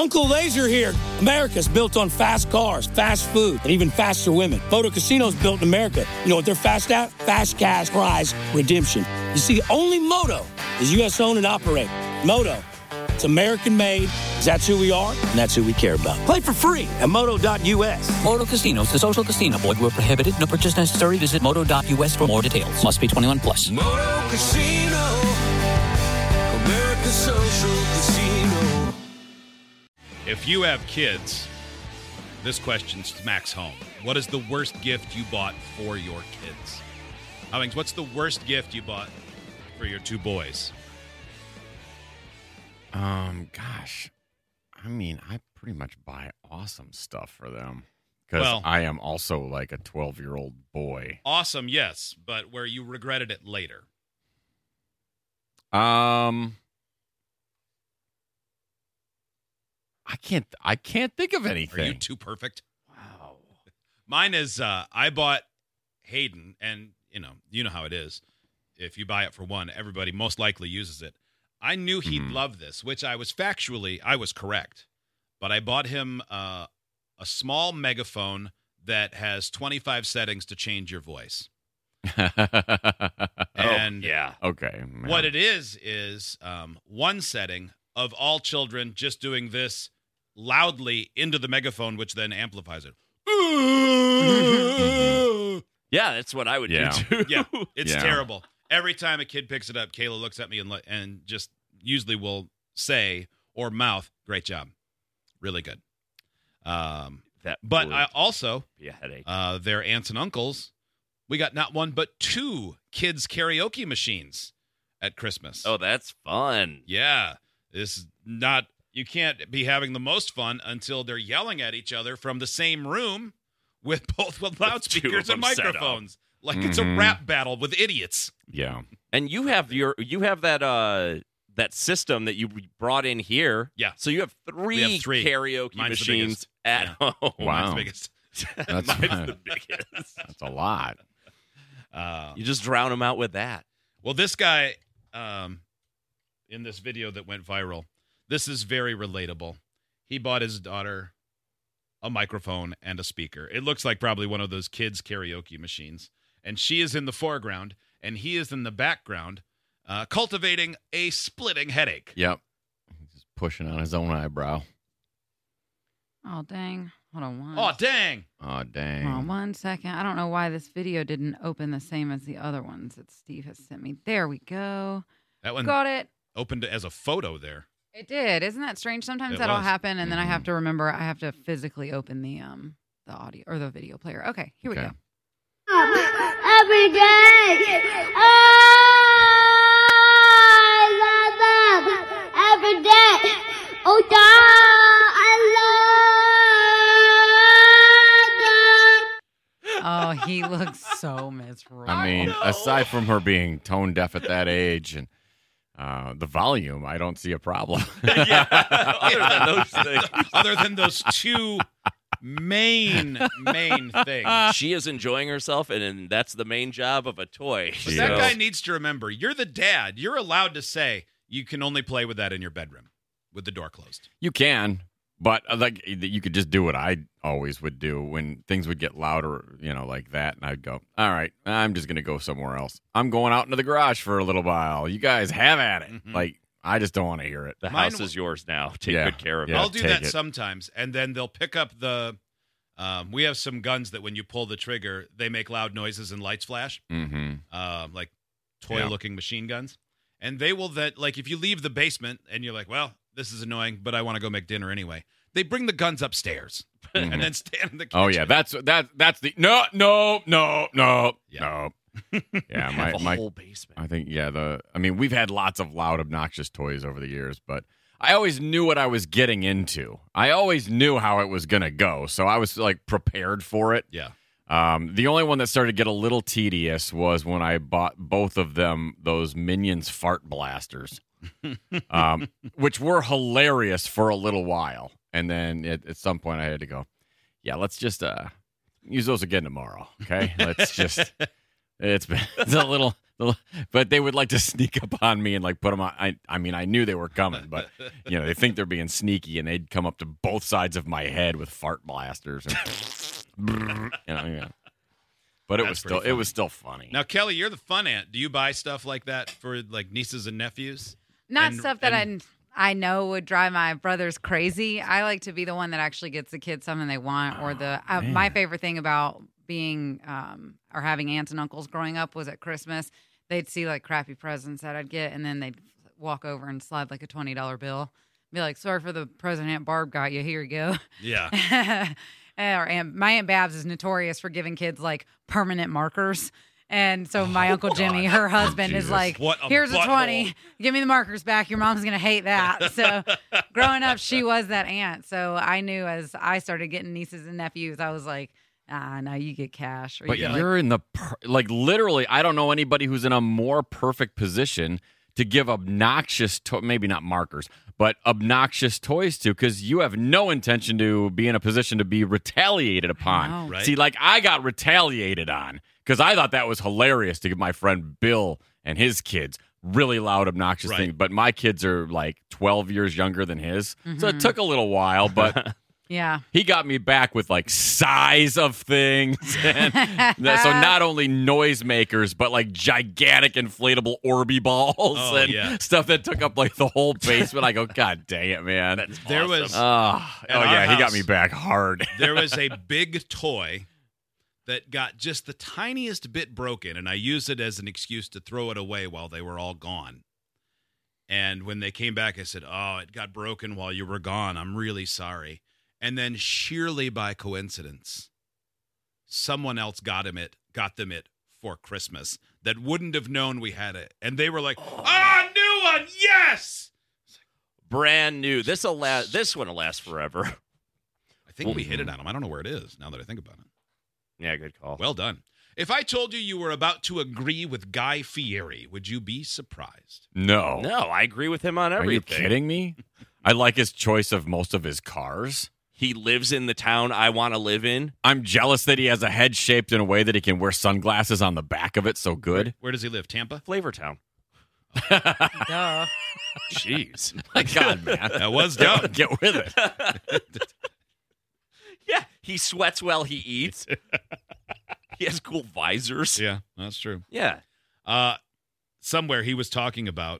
Uncle Laser here. America's built on fast cars, fast food, and even faster women. Moto Casino's built in America. You know what they're fast at? Fast cash prize redemption. You see, only Moto is U.S. owned and operated. Moto, it's American made, 'cause that's who we are, and that's who we care about. Play for free at moto.us. Moto Casinos, the social casino. Void where prohibited. No purchase necessary. Visit moto.us for more details. Must be 21 plus. Moto Casino, America's social casino. If you have kids, this question smacks home. What is the worst gift you bought for your kids? Hummings, what's the worst gift you bought for your two boys? Gosh. I mean, I pretty much buy awesome stuff for them. Because I am also like a 12-year-old boy. Awesome, yes, but where you regretted it later. I can't think of anything. Are you too perfect? Wow. Mine is I bought Hayden, and you know how it is. If you buy it for one, everybody most likely uses it. I knew he'd love this, which I was correct. But I bought him a small megaphone that has 25 settings to change your voice. And okay. Man. What it is one setting of all children just doing this loudly into the megaphone, which then amplifies it. Yeah, that's what I would do too. Yeah, it's terrible. Every time a kid picks it up, Kayla looks at me and just usually will say or mouth, "Great job, really good." But I also be a headache. Their aunts and uncles, we got not one but two kids karaoke machines at Christmas. Oh, that's fun. Yeah, this is not. You can't be having the most fun until they're yelling at each other from the same room with loudspeakers and microphones. Like it's a rap battle with idiots. Yeah. And you have that system that you brought in here. Yeah. So you have three karaoke machines at home. Wow. Mine's the biggest. That's Mine's the biggest. That's a lot. You just drown them out with that. Well, this guy, in this video that went viral, this is very relatable. He bought his daughter a microphone and a speaker. It looks like probably one of those kids' karaoke machines. And she is in the foreground, and he is in the background, cultivating a splitting headache. Yep. He's pushing on his own eyebrow. Oh, dang. Hold on. Oh, dang. Oh, dang. Hold on 1 second. I don't know why this video didn't open the same as the other ones that Steve has sent me. There we go. That one got it. Opened as a photo there. It did. Isn't that strange? Sometimes It that'll was. happen, and then I have to remember I have to physically open the audio or the video player. Okay, here we go. Every day. I love them every day. Oh, God, I love them. Oh, he looks so miserable. I mean, aside from her being tone deaf at that age and the volume, I don't see a problem. Other than those two main things. She is enjoying herself, and that's the main job of a toy. But that guy needs to remember, you're the dad. You're allowed to say you can only play with that in your bedroom with the door closed. You can, but like you could just do what I always would do when things would get louder, like that, and I'd go, all right, I'm just going to go somewhere else. I'm going out into the garage for a little while. You guys have at it. Mm-hmm. Like, I just don't want to hear it. The house is yours now. Take good care of it. I'll do that sometimes, and then they'll pick up the we have some guns that when you pull the trigger, they make loud noises and lights flash, like toy-looking machine guns. And they will then, like, if you leave the basement and you're like, well, this is annoying, but I want to go make dinner anyway, they bring the guns upstairs and then stand in the kitchen. Oh, yeah, that's the no. Yeah, my whole basement. I think we've had lots of loud, obnoxious toys over the years, but I always knew what I was getting into. I always knew how it was gonna go, so I was like prepared for it. Yeah. The only one that started to get a little tedious was when I bought both of them those Minions fart blasters, which were hilarious for a little while, and then at some point I had to go, yeah, let's just use those again tomorrow, okay? Let's just. It's a little But they would like to sneak up on me and like put them on. I mean, I knew they were coming, but they think they're being sneaky, and they'd come up to both sides of my head with fart blasters. And, But it was still funny. Now, Kelly, you're the fun aunt. Do you buy stuff like that for like nieces and nephews? Not stuff that I know would drive my brothers crazy. I like to be the one that actually gets the kids something they want. Or my favorite thing about being or having aunts and uncles growing up was at Christmas, they'd see like crappy presents that I'd get, and then they'd walk over and slide like a $20 bill. Be like, sorry for the present Aunt Barb got you. Here you go. Yeah. My Aunt Babs is notorious for giving kids like permanent markers. And so my Uncle Jimmy, her husband, is like, here's a 20. Give me the markers back. Your mom's going to hate that. So growing up, she was that aunt. So I knew as I started getting nieces and nephews, I was like, no, you get cash. Or but you're in the, literally, I don't know anybody who's in a more perfect position to give obnoxious, maybe not markers, but obnoxious toys to, because you have no intention to be in a position to be retaliated upon. Right. See, like I got retaliated on because I thought that was hilarious to give my friend Bill and his kids really loud, obnoxious things. But my kids are like 12 years younger than his. Mm-hmm. So it took a little while, but yeah, he got me back with like size of things. And so not only noisemakers, but like gigantic inflatable Orby balls and stuff that took up like the whole basement. I go, God dang it, man. That's there awesome. was he got me back hard. There was a big toy that got just the tiniest bit broken, and I used it as an excuse to throw it away while they were all gone. And when they came back, I said, oh, it got broken while you were gone. I'm really sorry. And then sheerly by coincidence, someone else got them it for Christmas that wouldn't have known we had it. And they were like, new one, yes! Brand new. This one will last forever. I think we hit it on them. I don't know where it is now that I think about it. Yeah, good call. Well done. If I told you were about to agree with Guy Fieri, would you be surprised? No, I agree with him on everything. Are you kidding me? I like his choice of most of his cars. He lives in the town I want to live in. I'm jealous that he has a head shaped in a way that he can wear sunglasses on the back of it so good. Where does he live? Tampa? Flavortown. Duh. Jeez. My God, man. That was dumb. Get with it. Yeah, he sweats while he eats. He has cool visors. Yeah, that's true. Yeah. Somewhere he was talking about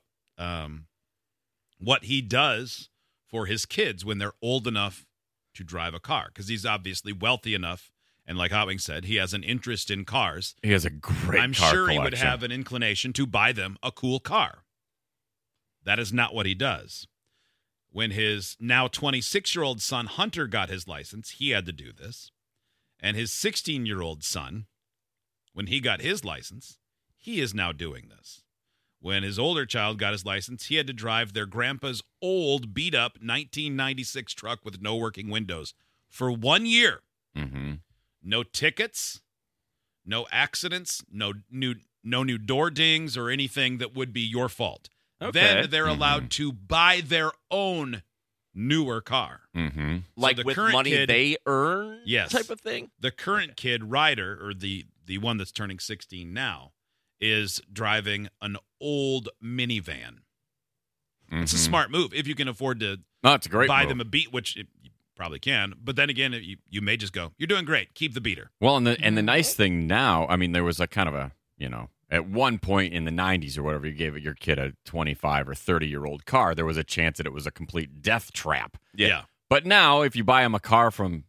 what he does for his kids when they're old enough to drive a car, because he's obviously wealthy enough, and like Hotwing said, he has an interest in cars. He has a great I'm car sure collection. he would have an inclination to buy them a cool car. That is not what he does. When his now 26-year-old son Hunter got his license, he had to do this. And his 16-year-old son, when he got his license, he is now doing this. When his older child got his license, he had to drive their grandpa's old, beat-up 1996 truck with no working windows for 1 year. Mm-hmm. No tickets, no accidents, no new door dings or anything that would be your fault. Okay. Then they're allowed to buy their own newer car. Mm-hmm. Like the with current money kid- they earn Yes. type of thing? The current kid, Ryder, or the one that's turning 16 now, is driving an old minivan. It's a smart move if you can afford to It's a great buy move. them a beat, which you probably can. But then again, you may just go, you're doing great. Keep the beater. Well, and the nice thing now, I mean, there was a kind of a, at one point in the 90s or whatever, you gave your kid a 25 or 30-year-old car, there was a chance that it was a complete death trap. Yeah. But now, if you buy them a car from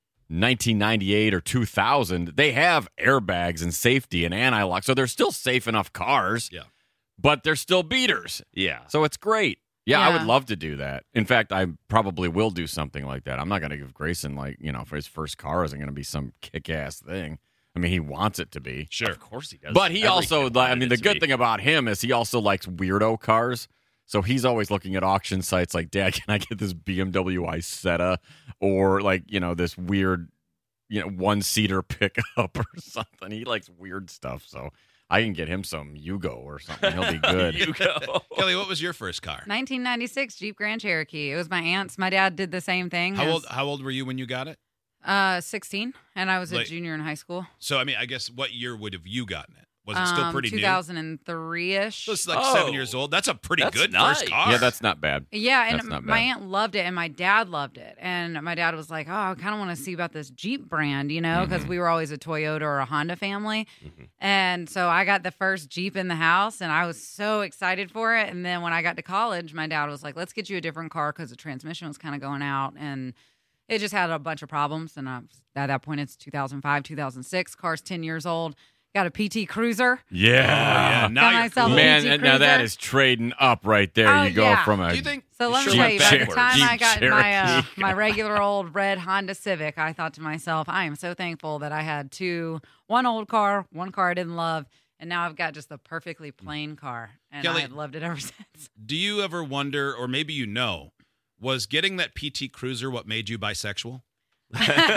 1998 or 2000, they have airbags and safety and anti-lock, so they're still safe enough cars. Yeah. But they're still beaters. Yeah. So it's great. Yeah, I Yeah. would love to do that. In fact, I probably will do something like that. I'm not going to give Grayson, for his first car isn't going to be some kick-ass thing. I mean, he wants it to be. Sure. Of course he does. But he Every also, kid wanted the it to good be. thing about him is he also likes weirdo cars. So he's always looking at auction sites like, Dad, can I get this BMW Isetta or this weird, one-seater pickup or something? He likes weird stuff. So I can get him some Yugo or something. He'll be good. Yugo. Kelly, what was your first car? 1996 Jeep Grand Cherokee. It was my aunt's. My dad did the same thing. How old were you when you got it? 16, and I was a Like- junior in high school. So, I mean, I guess what year would have you gotten it? Was it still pretty new? 2003-ish. So it's like 7 years old. That's a pretty That's good nice. first car. Yeah, that's not bad. Yeah, That's and not my bad. aunt loved it, and my dad loved it. And my dad was like, "Oh, I kind of want to see about this Jeep brand, because we were always a Toyota or a Honda family." And so I got the first Jeep in the house, and I was so excited for it. And then when I got to college, my dad was like, "Let's get you a different car," because the transmission was kind of going out, and it just had a bunch of problems. And at that point, it's 2005, 2006. Car's 10 years old. Got a PT Cruiser. Yeah. Now Got you're myself cool. a Man, PT now that Cruiser. is trading up right there. Oh, You go yeah. from a Do you think? So let me Sure tell went you, by the backwards. time I got Cherokee. my regular old red Honda Civic, I thought to myself, I am so thankful that I had one old car, one car I didn't love, and now I've got just the perfectly plain car, and Kelly- I've loved it ever since. Do you ever wonder, or maybe was getting that PT Cruiser what made you bisexual? No,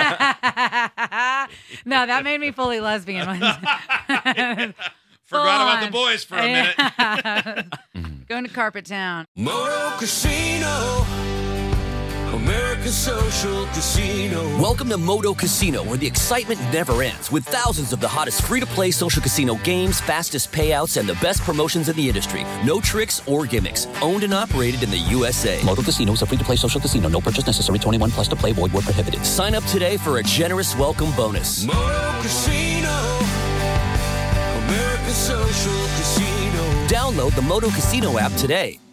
that made me fully lesbian. Forgot about the on. boys for a minute. Going to Carpet Town. Moto Casino, America's social casino. Welcome to Moto Casino, where the excitement never ends, with thousands of the hottest free-to-play social casino games, fastest payouts, and the best promotions in the industry. No tricks or gimmicks. Owned and operated in the USA. Moto Casino is a free-to-play social casino. No purchase necessary. 21 plus to play. Void where prohibited. Sign up today for a generous welcome bonus. Moto Casino, America's social casino. Download the Moto Casino app today.